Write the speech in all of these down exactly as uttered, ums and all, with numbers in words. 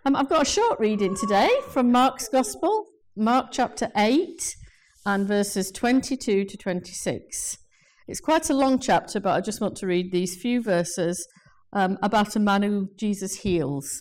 Um, I've got a short reading today from Mark's Gospel, Mark chapter eight and verses twenty-two to twenty-six. It's quite a long chapter, but I just want to read these few verses um, about a man who Jesus heals.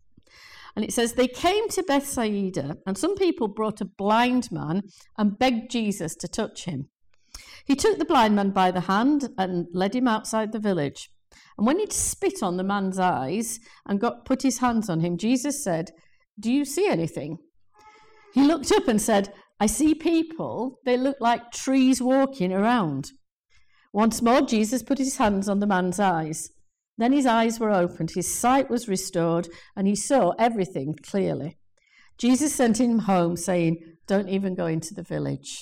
And it says, they came to Bethsaida, and some people brought a blind man and begged Jesus to touch him. He took the blind man by the hand and led him outside the village. And when he'd spit on the man's eyes and got put his hands on him, Jesus said, "Do you see anything?" He looked up and said, "I see people. They look like trees walking around." Once more, Jesus put his hands on the man's eyes. Then his eyes were opened, his sight was restored, and he saw everything clearly. Jesus sent him home, saying, "Don't even go into the village."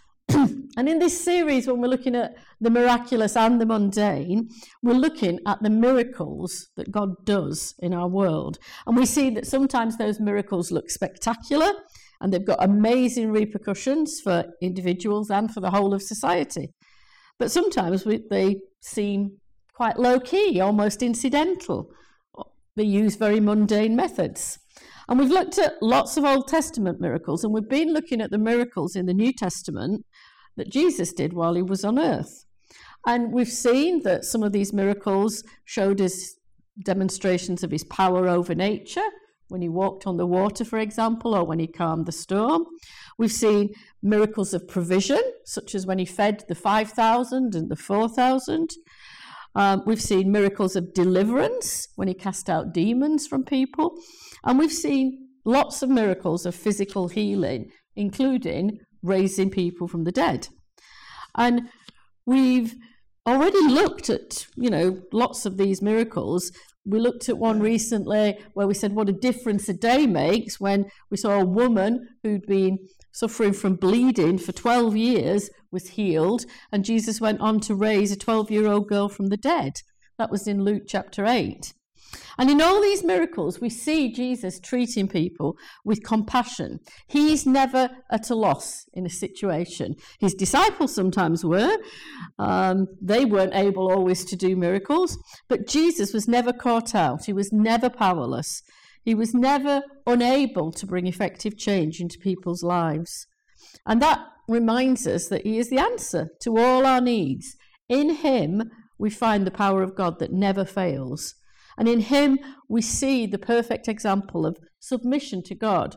And in this series, when we're looking at the miraculous and the mundane, we're looking at the miracles that God does in our world. And we see that sometimes those miracles look spectacular, and they've got amazing repercussions for individuals and for the whole of society. But sometimes we, they seem quite low-key, almost incidental. They use very mundane methods. And we've looked at lots of Old Testament miracles, and we've been looking at the miracles in the New Testament that Jesus did while he was on earth. And we've seen that some of these miracles showed us demonstrations of his power over nature, when he walked on the water, for example, or when he calmed the storm. We've seen miracles of provision, such as when he fed the five thousand and the four thousand. Um, we've seen miracles of deliverance, when he cast out demons from people. And we've seen lots of miracles of physical healing, including raising people from the dead. And we've already looked at, you know, lots of these miracles. We looked at one recently where we said what a difference a day makes, when we saw a woman who'd been suffering from bleeding for twelve years was healed, and Jesus went on to raise a twelve-year-old girl from the dead. That was in Luke chapter eight. And in all these miracles, we see Jesus treating people with compassion. He's never at a loss in a situation. His disciples sometimes were. Um, they weren't able always to do miracles. But Jesus was never caught out. He was never powerless. He was never unable to bring effective change into people's lives. And that reminds us that he is the answer to all our needs. In him, we find the power of God that never fails. And in him, we see the perfect example of submission to God.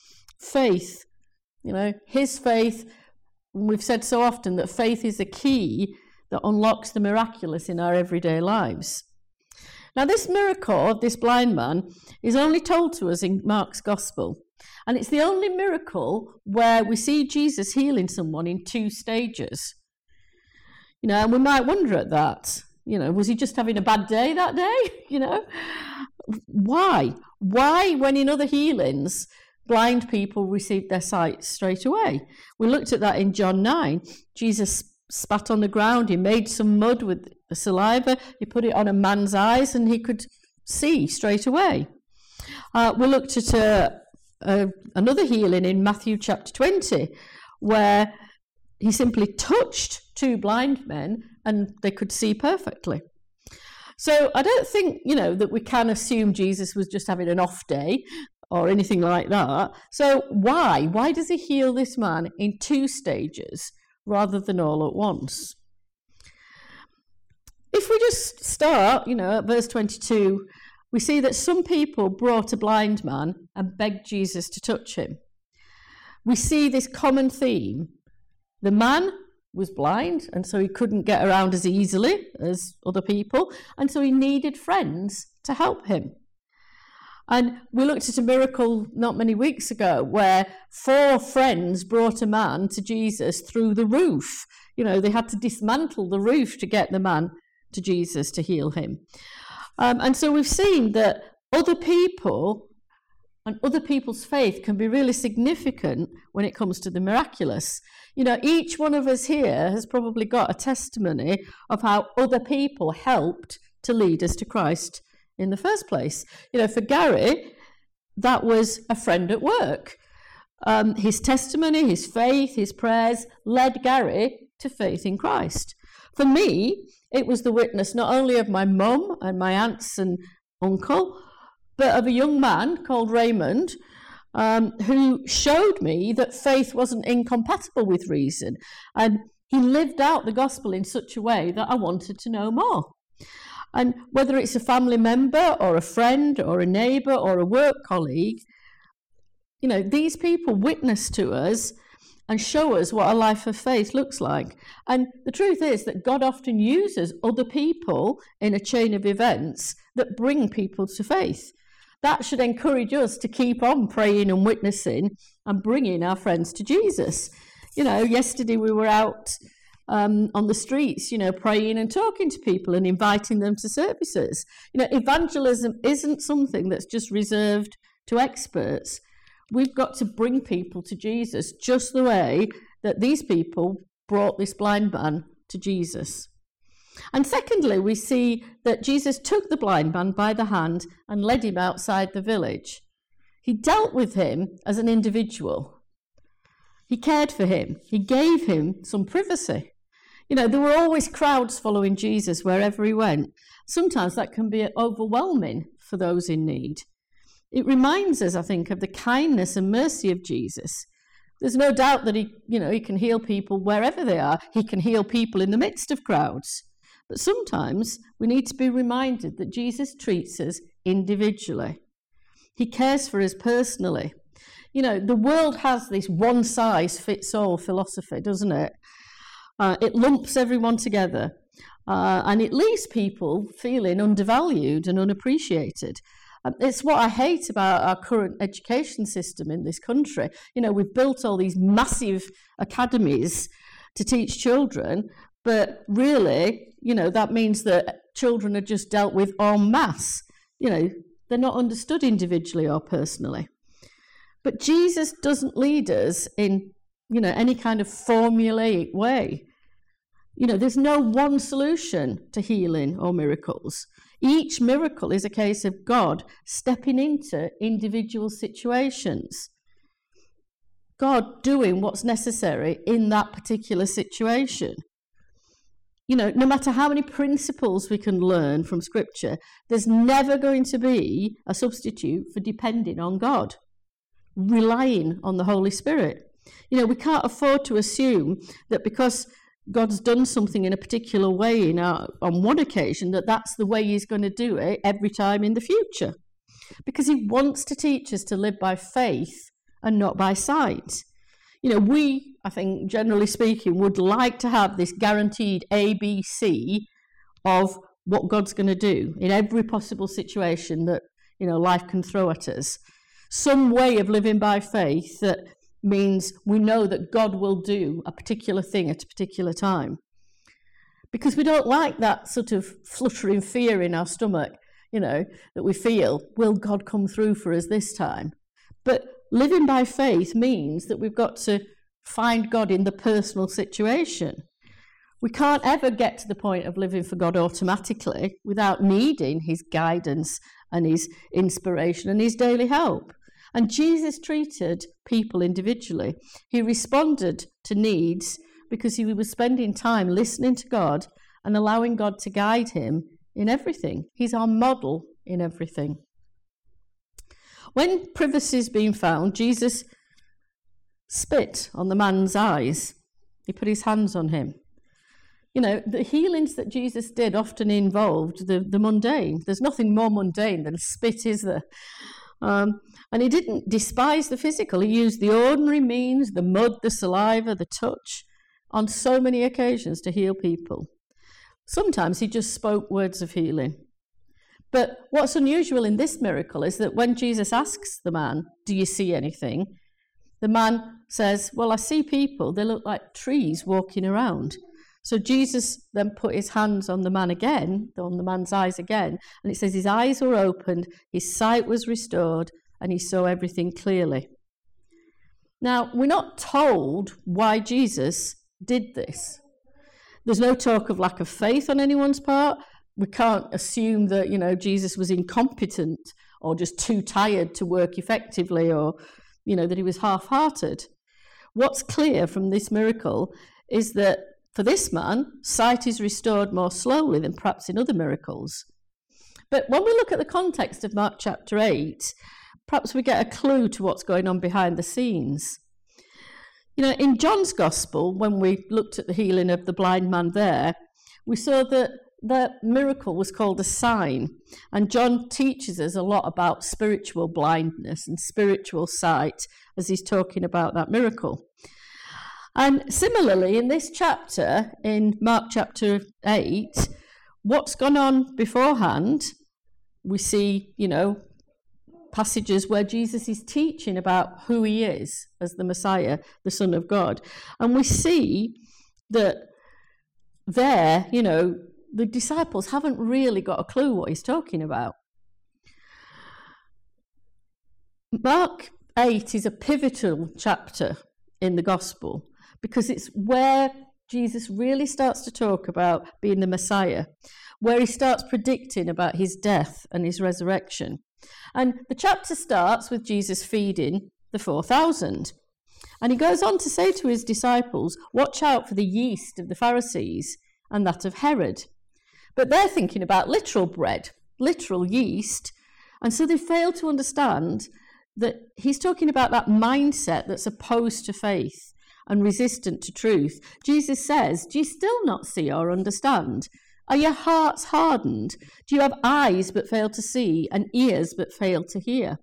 Faith, you know, his faith. We've said so often that faith is a key that unlocks the miraculous in our everyday lives. Now, this miracle of this blind man is only told to us in Mark's Gospel. And it's the only miracle where we see Jesus healing someone in two stages. You know, and we might wonder at that. You know, was he just having a bad day that day? You know, why? Why, when in other healings, blind people received their sight straight away? We looked at that in John nine. Jesus spat on the ground. He made some mud with the saliva. He put it on a man's eyes, and he could see straight away. Uh, we looked at a, a, another healing in Matthew chapter twenty, where he simply touched two blind men and they could see perfectly. So I don't think, you know, that we can assume Jesus was just having an off day or anything like that. So why? Why does he heal this man in two stages rather than all at once? If we just start, you know, at verse twenty-two, we see that some people brought a blind man and begged Jesus to touch him. We see this common theme. The man was blind, and so he couldn't get around as easily as other people, and so he needed friends to help him. And we looked at a miracle not many weeks ago where four friends brought a man to Jesus through the roof. You know, they had to dismantle the roof to get the man to Jesus to heal him. Um, and so we've seen that other people and other people's faith can be really significant when it comes to the miraculous. You know, each one of us here has probably got a testimony of how other people helped to lead us to Christ in the first place. You know, for Gary, that was a friend at work. Um, his testimony, his faith, his prayers led Gary to faith in Christ. For me, it was the witness not only of my mum and my aunts and uncle, but of a young man called Raymond, um, who showed me that faith wasn't incompatible with reason. And he lived out the gospel in such a way that I wanted to know more. And whether it's a family member or a friend or a neighbour or a work colleague, you know, these people witness to us and show us what a life of faith looks like. And the truth is that God often uses other people in a chain of events that bring people to faith. That should encourage us to keep on praying and witnessing and bringing our friends to Jesus. You know, yesterday we were out um, on the streets, you know, praying and talking to people and inviting them to services. You know, evangelism isn't something that's just reserved to experts. We've got to bring people to Jesus just the way that these people brought this blind man to Jesus. And secondly, we see that Jesus took the blind man by the hand and led him outside the village. He dealt with him as an individual. He cared for him. He gave him some privacy. You know, there were always crowds following Jesus wherever he went. Sometimes that can be overwhelming for those in need. It reminds us, I think, of the kindness and mercy of Jesus. There's no doubt that he, you know, he can heal people wherever they are. He can heal people in the midst of crowds. But sometimes we need to be reminded that Jesus treats us individually. He cares for us personally. You know, the world has this one-size-fits-all philosophy, doesn't it? Uh, it lumps everyone together, uh, and it leaves people feeling undervalued and unappreciated. Um, it's what I hate about our current education system in this country. You know, we've built all these massive academies to teach children, but really, you know, that means that children are just dealt with en masse. You know, they're not understood individually or personally. But Jesus doesn't lead us in, you know, any kind of formulaic way. You know, there's no one solution to healing or miracles. Each miracle is a case of God stepping into individual situations. God doing what's necessary in that particular situation. You know, no matter how many principles we can learn from Scripture, there's never going to be a substitute for depending on God, relying on the Holy Spirit. You know, we can't afford to assume that because God's done something in a particular way in our, on one occasion, that that's the way he's going to do it every time in the future. Because he wants to teach us to live by faith and not by sight. You know, we, I think, generally speaking, would like to have this guaranteed A B C of what God's going to do in every possible situation that, you know, life can throw at us. Some way of living by faith that means we know that God will do a particular thing at a particular time. Because we don't like that sort of fluttering fear in our stomach, you know, that we feel, will God come through for us this time? But living by faith means that we've got to find God in the personal situation. We can't ever get to the point of living for God automatically without needing his guidance and his inspiration and his daily help. And Jesus treated people individually. He responded to needs because he was spending time listening to God and allowing God to guide him in everything. He's our model in everything. When privacy is being found, Jesus spit on the man's eyes. He put his hands on him. You know, the healings that Jesus did often involved the, the mundane. There's nothing more mundane than spit, is there? Um, and he didn't despise the physical. He used the ordinary means, the mud, the saliva, the touch, on so many occasions to heal people. Sometimes he just spoke words of healing. But what's unusual in this miracle is that when Jesus asks the man, "Do you see anything?" the man says, "Well, I see people. They look like trees walking around." So Jesus then put his hands on the man again, on the man's eyes again, and it says his eyes were opened, his sight was restored, and he saw everything clearly. Now, we're not told why Jesus did this. There's no talk of lack of faith on anyone's part. We can't assume that, you know, Jesus was incompetent or just too tired to work effectively, or, you know, that he was half-hearted. What's clear from this miracle is that for this man, sight is restored more slowly than perhaps in other miracles. But when we look at the context of Mark chapter eight, perhaps we get a clue to what's going on behind the scenes. You know, in John's Gospel, when we looked at the healing of the blind man there, we saw that the miracle was called a sign. And John teaches us a lot about spiritual blindness and spiritual sight as he's talking about that miracle. And similarly, in this chapter, in Mark chapter eight, what's gone on beforehand, we see, you know, passages where Jesus is teaching about who he is as the Messiah, the Son of God. And we see that there, you know, the disciples haven't really got a clue what he's talking about. Mark eight is a pivotal chapter in the Gospel because it's where Jesus really starts to talk about being the Messiah, where he starts predicting about his death and his resurrection. And the chapter starts with Jesus feeding the four thousand. And he goes on to say to his disciples, watch out for the yeast of the Pharisees and that of Herod. But they're thinking about literal bread, literal yeast. And so they fail to understand that he's talking about that mindset that's opposed to faith and resistant to truth. Jesus says, do you still not see or understand? Are your hearts hardened? Do you have eyes but fail to see and ears but fail to hear?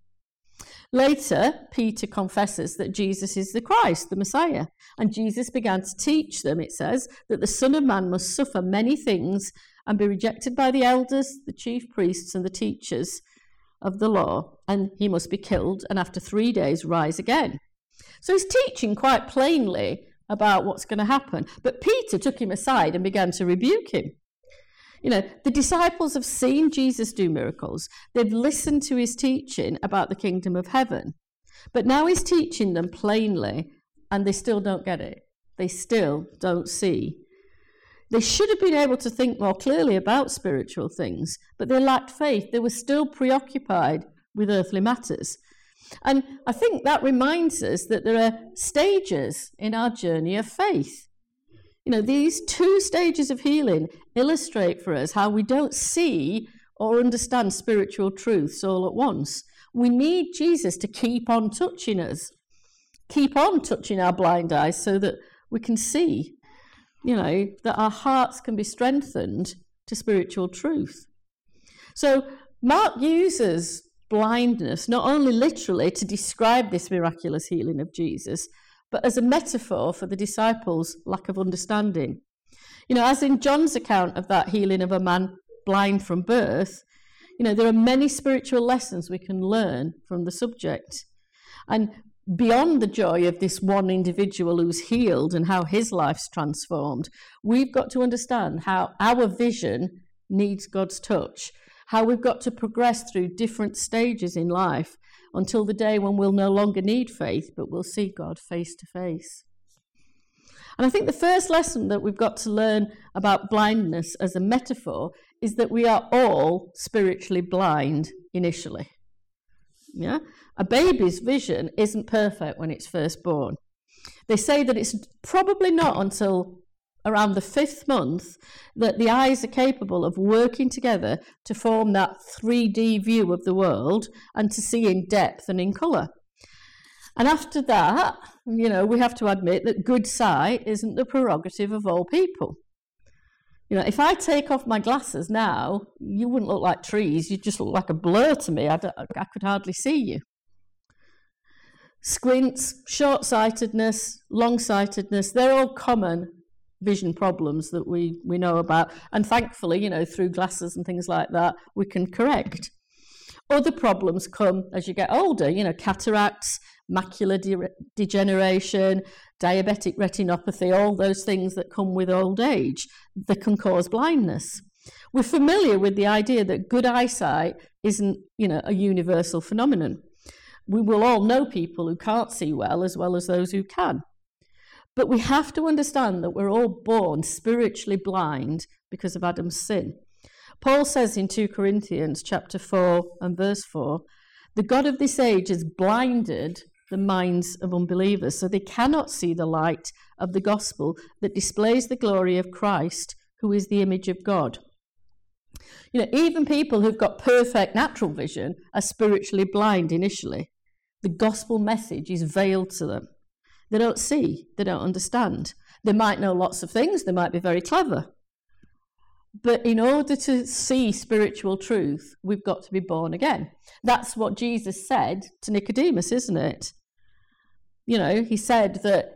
Later, Peter confesses that Jesus is the Christ, the Messiah. And Jesus began to teach them, it says, that the Son of Man must suffer many things and be rejected by the elders, the chief priests and the teachers of the law. And he must be killed and after three days rise again. So he's teaching quite plainly about what's going to happen. But Peter took him aside and began to rebuke him. You know, the disciples have seen Jesus do miracles. They've listened to his teaching about the kingdom of heaven. But now he's teaching them plainly, and they still don't get it. They still don't see. They should have been able to think more clearly about spiritual things, but they lacked faith. They were still preoccupied with earthly matters. And I think that reminds us that there are stages in our journey of faith. You know, these two stages of healing illustrate for us how we don't see or understand spiritual truths all at once. We need Jesus to keep on touching us, keep on touching our blind eyes so that we can see, you know, that our hearts can be strengthened to spiritual truth. So Mark uses blindness not only literally to describe this miraculous healing of Jesus, but as a metaphor for the disciples' lack of understanding. You know, as in John's account of that healing of a man blind from birth, you know, there are many spiritual lessons we can learn from the subject. And beyond the joy of this one individual who's healed and how his life's transformed, we've got to understand how our vision needs God's touch, how we've got to progress through different stages in life until the day when we'll no longer need faith, but we'll see God face to face. And I think the first lesson that we've got to learn about blindness as a metaphor is that we are all spiritually blind initially. Yeah? A baby's vision isn't perfect when it's first born. They say that it's probably not until around the fifth month that the eyes are capable of working together to form that three D view of the world and to see in depth and in colour. And after that, you know, we have to admit that good sight isn't the prerogative of all people. You know, if I take off my glasses now, you wouldn't look like trees, you'd just look like a blur to me. I, don't, I could hardly see you. Squints, short-sightedness, long-sightedness, they're all common vision problems that we, we know about. And thankfully, you know, through glasses and things like that, we can correct. Other problems come as you get older, you know, cataracts, macular de- degeneration, diabetic retinopathy, all those things that come with old age that can cause blindness. We're familiar with the idea that good eyesight isn't, you know, a universal phenomenon. We will all know people who can't see well as well as those who can. But we have to understand that we're all born spiritually blind because of Adam's sin. Paul says in Second Corinthians chapter four and verse four, the God of this age has blinded the minds of unbelievers so they cannot see the light of the gospel that displays the glory of Christ, who is the image of God. You know, even people who've got perfect natural vision are spiritually blind initially. The gospel message is veiled to them. They don't see, they don't understand. They might know lots of things, they might be very clever. But in order to see spiritual truth, we've got to be born again. That's what Jesus said to Nicodemus, isn't it? You know, he said that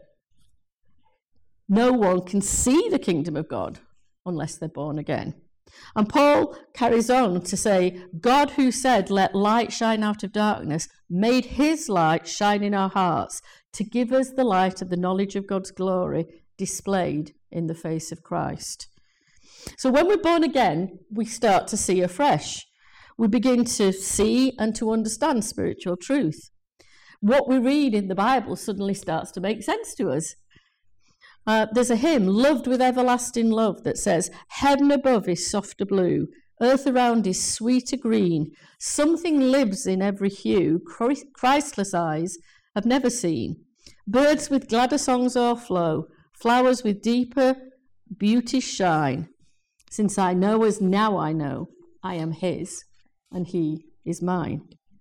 no one can see the kingdom of God unless they're born again. And Paul carries on to say, God who said, let light shine out of darkness, made his light shine in our hearts to give us the light of the knowledge of God's glory displayed in the face of Christ. So when we're born again, we start to see afresh. We begin to see and to understand spiritual truth. What we read in the Bible suddenly starts to make sense to us. Uh, there's a hymn, Loved with Everlasting Love, that says, heaven above is softer blue, earth around is sweeter green, something lives in every hue Christless eyes have never seen. Birds with gladder songs o'erflow, flowers with deeper beauty shine. Since I know as now I know, I am his and he is mine.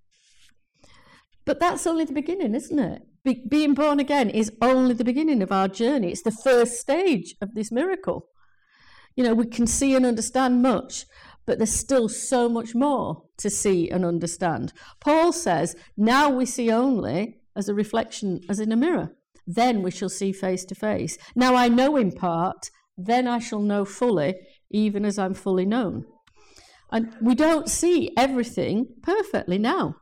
But that's only the beginning, isn't it? Be- being born again is only the beginning of our journey. It's the first stage of this miracle. You know, we can see and understand much, but there's still so much more to see and understand. Paul says, now we see only as a reflection, as in a mirror. Then we shall see face to face. Now I know in part, then I shall know fully, even as I'm fully known. And we don't see everything perfectly now.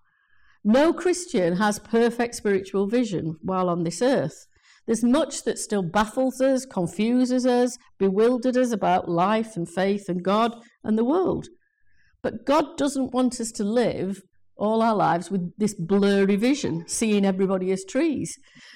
No Christian has perfect spiritual vision while on this earth. There's much that still baffles us, confuses us, bewilders us about life and faith and God and the world. But God doesn't want us to live all our lives with this blurry vision, seeing everybody as trees.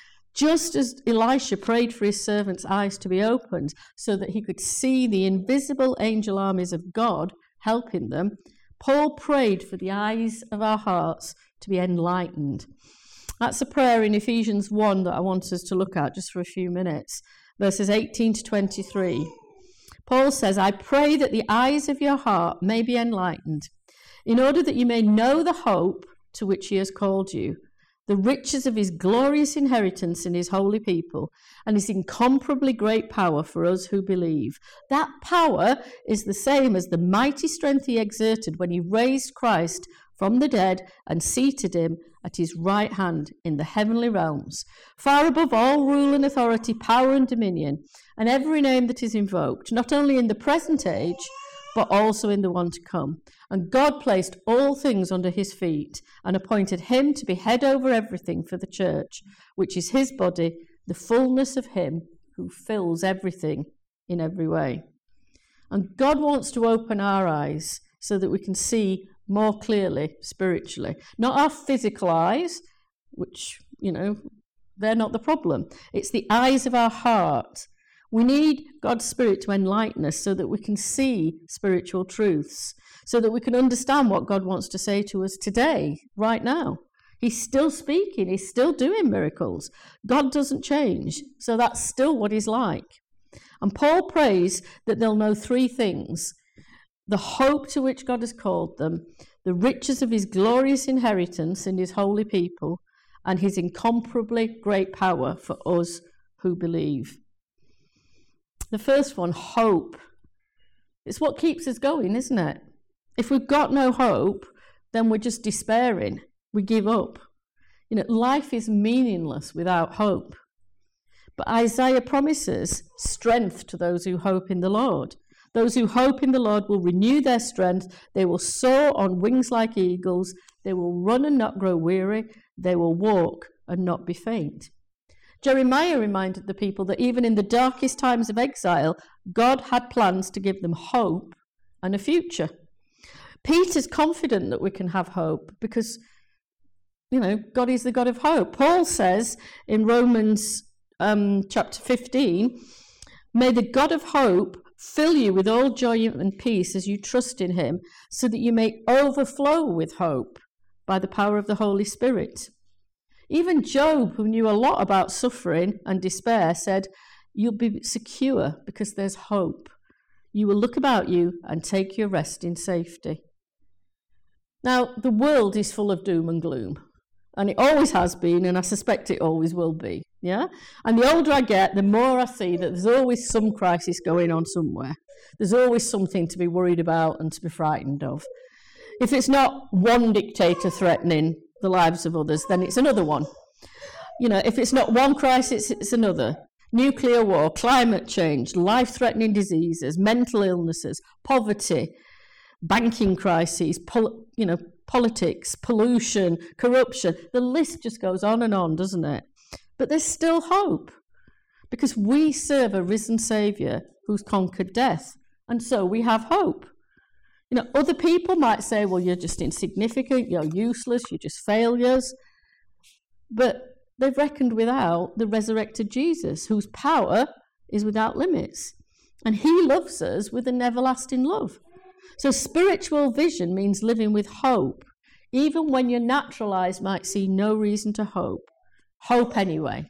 Just as Elisha prayed for his servant's eyes to be opened so that he could see the invisible angel armies of God helping them, Paul prayed for the eyes of our hearts to be enlightened. That's a prayer in Ephesians one that I want us to look at just for a few minutes, verses eighteen to twenty-three. Paul says, I pray that the eyes of your heart may be enlightened, in order that you may know the hope to which he has called you, the riches of his glorious inheritance in his holy people, and his incomparably great power for us who believe. That power is the same as the mighty strength he exerted when he raised Christ from the dead and seated him at his right hand in the heavenly realms, far above all rule and authority, power and dominion, and every name that is invoked, not only in the present age, but also in the one to come. And God placed all things under his feet and appointed him to be head over everything for the church, which is his body, the fullness of him who fills everything in every way. And God wants to open our eyes so that we can see more clearly spiritually. Not our physical eyes, which, you know, they're not the problem. It's the eyes of our heart. We need God's Spirit to enlighten us so that we can see spiritual truths, so that we can understand what God wants to say to us today, right now. He's still speaking. He's still doing miracles. God doesn't change. So that's still what he's like. And Paul prays that they'll know three things: the hope to which God has called them, the riches of his glorious inheritance in his holy people, and his incomparably great power for us who believe. The first one, hope. It's what keeps us going, isn't it? If we've got no hope, then we're just despairing. We give up. You know, life is meaningless without hope. But Isaiah promises strength to those who hope in the Lord. Those who hope in the Lord will renew their strength. They will soar on wings like eagles. They will run and not grow weary. They will walk and not be faint. Jeremiah reminded the people that even in the darkest times of exile, God had plans to give them hope and a future. Peter's confident that we can have hope because, you know, God is the God of hope. Paul says in Romans um, chapter fifteen, may the God of hope fill you with all joy and peace as you trust in him, so that you may overflow with hope by the power of the Holy Spirit. Even Job, who knew a lot about suffering and despair, said, you'll be secure because there's hope. you will look about you and take your rest in safety. Now, the world is full of doom and gloom, and it always has been, and I suspect it always will be, yeah? And the older I get, the more I see that there's always some crisis going on somewhere. There's always something to be worried about and to be frightened of. If it's not one dictator threatening the lives of others, then it's another one. You know, if it's not one crisis, it's another. Nuclear war, climate change, life-threatening diseases, mental illnesses, poverty, banking crises, pol- you know, politics, pollution, corruption. The list just goes on and on, doesn't it? But there's still hope, because we serve a risen Saviour who's conquered death, and so we have hope. You know, other people might say, well, you're just insignificant, you're useless, you're just failures. But they've reckoned without the resurrected Jesus, whose power is without limits. And he loves us with an everlasting love. So spiritual vision means living with hope, even when your natural eyes might see no reason to hope. Hope anyway.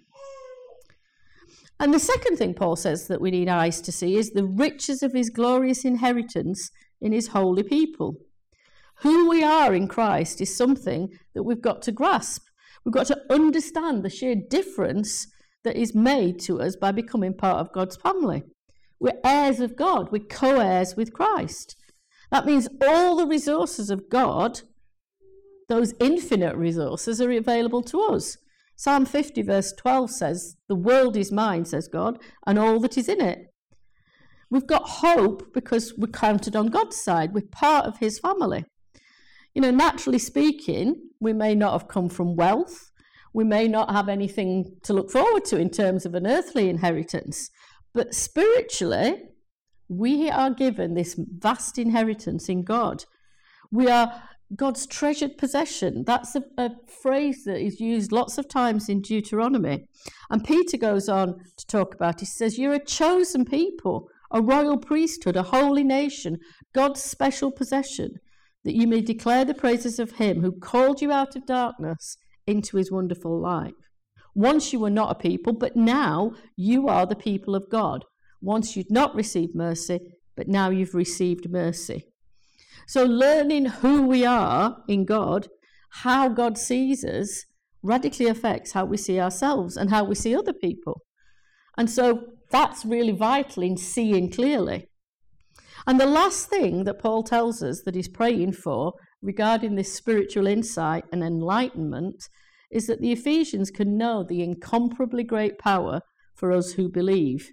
And the second thing Paul says that we need eyes to see is the riches of his glorious inheritance in his holy people. Who we are in Christ is something that we've got to grasp. We've got to understand the sheer difference that is made to us by becoming part of God's family. We're heirs of God. We're co-heirs with Christ. That means all the resources of God, those infinite resources, are available to us. Psalm fifty verse twelve says, the world is mine, says God, and all that is in it. We've got hope because we're counted on God's side. We're part of his family. You know, naturally speaking, we may not have come from wealth. We may not have anything to look forward to in terms of an earthly inheritance. But spiritually, we are given this vast inheritance in God. We are God's treasured possession. That's a, a phrase that is used lots of times in Deuteronomy. And Peter goes on to talk about it. He says, you're a chosen people, a royal priesthood, a holy nation, God's special possession, that you may declare the praises of him who called you out of darkness into his wonderful light. Once you were not a people, but now you are the people of God. Once you'd not received mercy, but now you've received mercy. So learning who we are in God, how God sees us, radically affects how we see ourselves and how we see other people. And so that's really vital in seeing clearly. And the last thing that Paul tells us that he's praying for regarding this spiritual insight and enlightenment is that the Ephesians can know the incomparably great power for us who believe.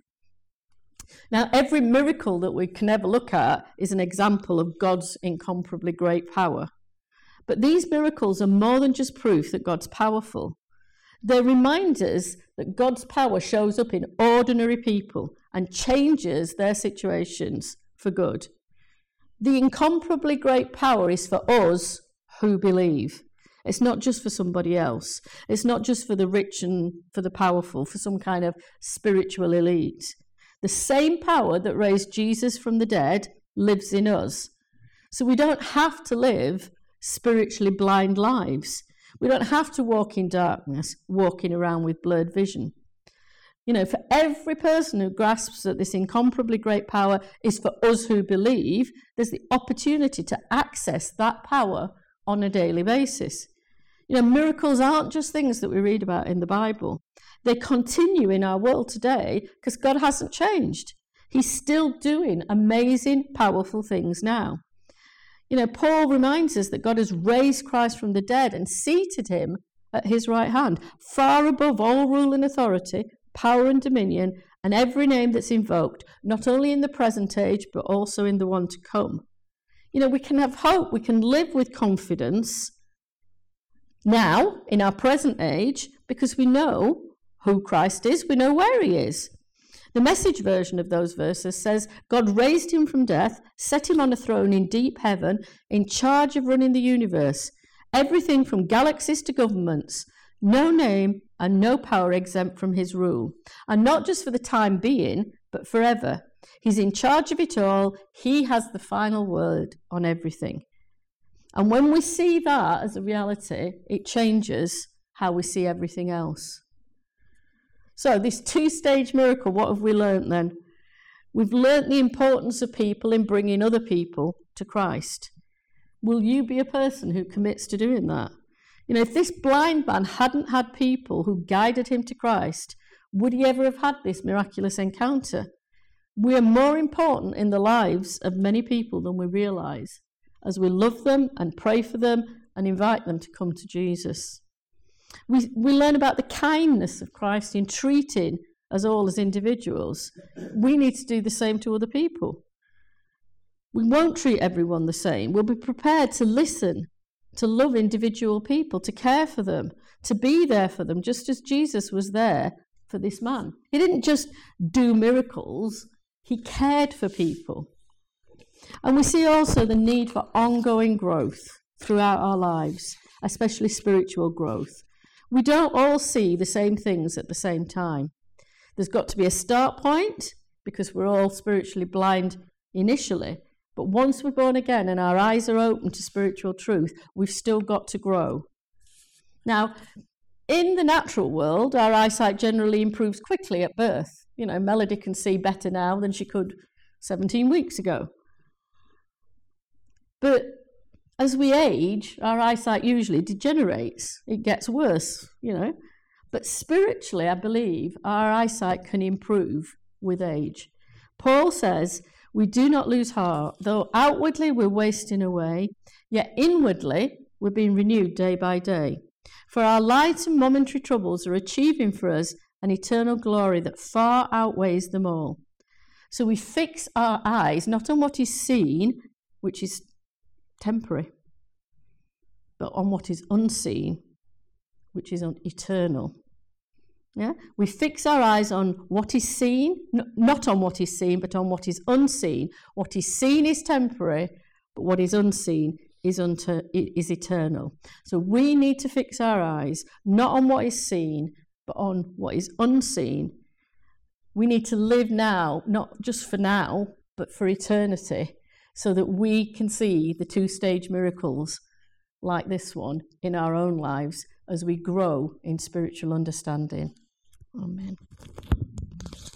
Now, every miracle that we can ever look at is an example of God's incomparably great power. But these miracles are more than just proof that God's powerful. They remind us that God's power shows up in ordinary people and changes their situations for good. The incomparably great power is for us who believe. It's not just for somebody else. It's not just for the rich and for the powerful, for some kind of spiritual elite. The same power that raised Jesus from the dead lives in us. So we don't have to live spiritually blind lives. We don't have to walk in darkness, walking around with blurred vision. You know, for every person who grasps that this incomparably great power is for us who believe, there's the opportunity to access that power on a daily basis. You know, miracles aren't just things that we read about in the Bible. They continue in our world today because God hasn't changed. He's still doing amazing, powerful things now. You know, Paul reminds us that God has raised Christ from the dead and seated him at his right hand, far above all rule and authority, power and dominion, and every name that's invoked, not only in the present age, but also in the one to come. You know, we can have hope, we can live with confidence now, in our present age, because we know who Christ is, we know where he is. The Message version of those verses says, God raised him from death, set him on a throne in deep heaven, in charge of running the universe, everything from galaxies to governments, no name and no power exempt from his rule, and not just for the time being, but forever. He's in charge of it all. He has the final word on everything. And when we see that as a reality, it changes how we see everything else. So this two-stage miracle, what have we learnt then? We've learnt the importance of people in bringing other people to Christ. Will you be a person who commits to doing that? You know, if this blind man hadn't had people who guided him to Christ, would he ever have had this miraculous encounter? We are more important in the lives of many people than we realise, as we love them and pray for them and invite them to come to Jesus. We, we learn about the kindness of Christ in treating us all as individuals. We need to do the same to other people. We won't treat everyone the same. We'll be prepared to listen, to love individual people, to care for them, to be there for them, just as Jesus was there for this man. He didn't just do miracles, he cared for people. And we see also the need for ongoing growth throughout our lives, especially spiritual growth. We don't all see the same things at the same time. There's got to be a start point, because we're all spiritually blind initially. But once we're born again and our eyes are open to spiritual truth, we've still got to grow. Now, in the natural world, our eyesight generally improves quickly at birth. You know, Melody can see better now than she could seventeen weeks ago. But as we age, our eyesight usually degenerates. It gets worse, you know. But spiritually, I believe, our eyesight can improve with age. Paul says, we do not lose heart, though outwardly we're wasting away, yet inwardly we're being renewed day by day. For our light and momentary troubles are achieving for us an eternal glory that far outweighs them all. So we fix our eyes not on what is seen, which is temporary, but on what is unseen, which is eternal. Yeah? We fix our eyes on what is seen, n- not on what is seen, but on what is unseen. What is seen is temporary, but what is unseen is, unter- is eternal. So we need to fix our eyes not on what is seen, but on what is unseen. We need to live now, not just for now, but for eternity, so that we can see the two-stage miracles like this one in our own lives as we grow in spiritual understanding. Amen.